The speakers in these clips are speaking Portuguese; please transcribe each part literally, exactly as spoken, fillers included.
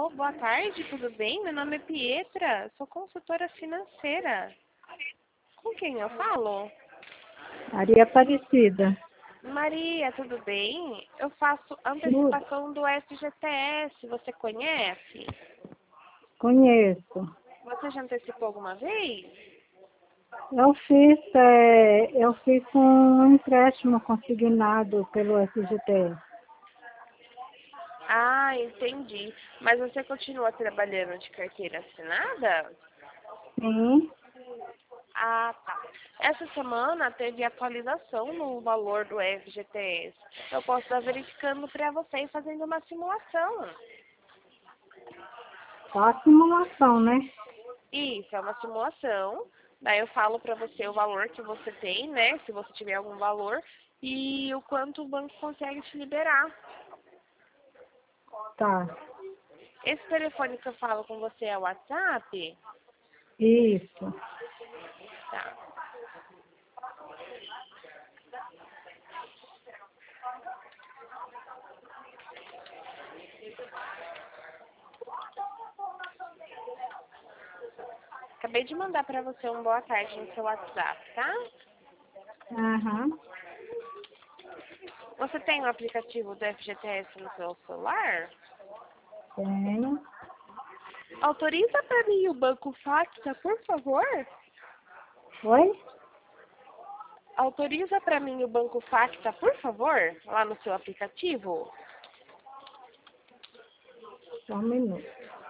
Alô, boa tarde, tudo bem? Meu nome é Pietra, sou consultora financeira. Com quem eu falo? Maria Aparecida. Maria, tudo bem? Eu faço Tudo. antecipação do F G T S, você conhece? Conheço. Você já antecipou alguma vez? Eu fiz, é, eu fiz um empréstimo consignado pelo F G T S. Ah, entendi. Mas você continua trabalhando de carteira assinada? Sim. Ah, tá. Essa semana teve atualização no valor do F G T S. Eu posso estar verificando para você e fazendo uma simulação. Só a simulação, né? Isso, é uma simulação. Daí eu falo para você o valor que você tem, né? Se você tiver algum valor. E o quanto o banco consegue te liberar. Tá. Esse telefone que eu falo com você é o WhatsApp? Isso. Tá. Acabei de mandar para você um boa tarde no seu WhatsApp, tá? Aham. Você tem o aplicativo do F G T S no seu celular? Tenho. Autoriza para mim o banco Facta, por favor? Oi? Autoriza para mim o banco Facta, por favor, lá no seu aplicativo? Só um minuto.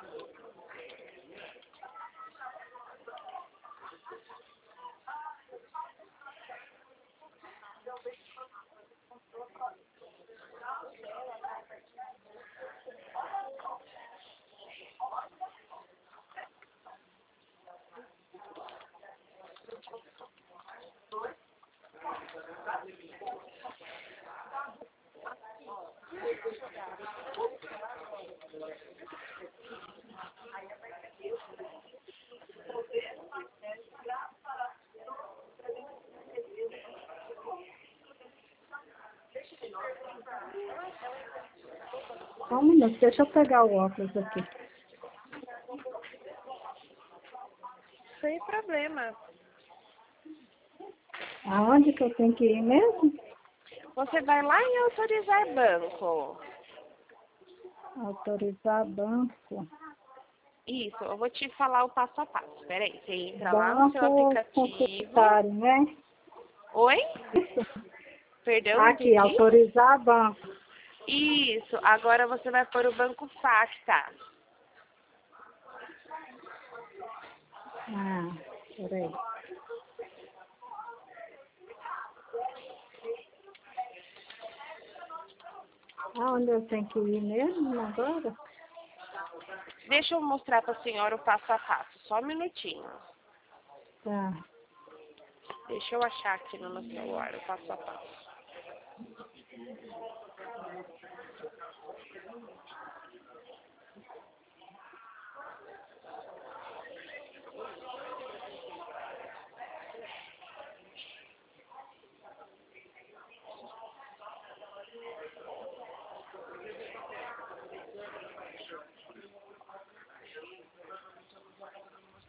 Só um minuto. Deixa eu pegar o óculos aqui. Sem problema. Aonde que eu tenho que ir mesmo? Você vai lá em autorizar banco. Autorizar banco. Isso, eu vou te falar o passo a passo. Peraí, você entra lá no seu Banco aplicativo. secretário, né? Oi? Isso. Perdão, não Aqui, entendi? autorizar banco. Isso, agora você vai pôr o banco Facta. Ah, peraí. Aonde eu tenho que ir mesmo agora? Deixa eu mostrar para a senhora o passo a passo, só um minutinho. Tá. Deixa eu achar aqui no meu celular o passo a passo.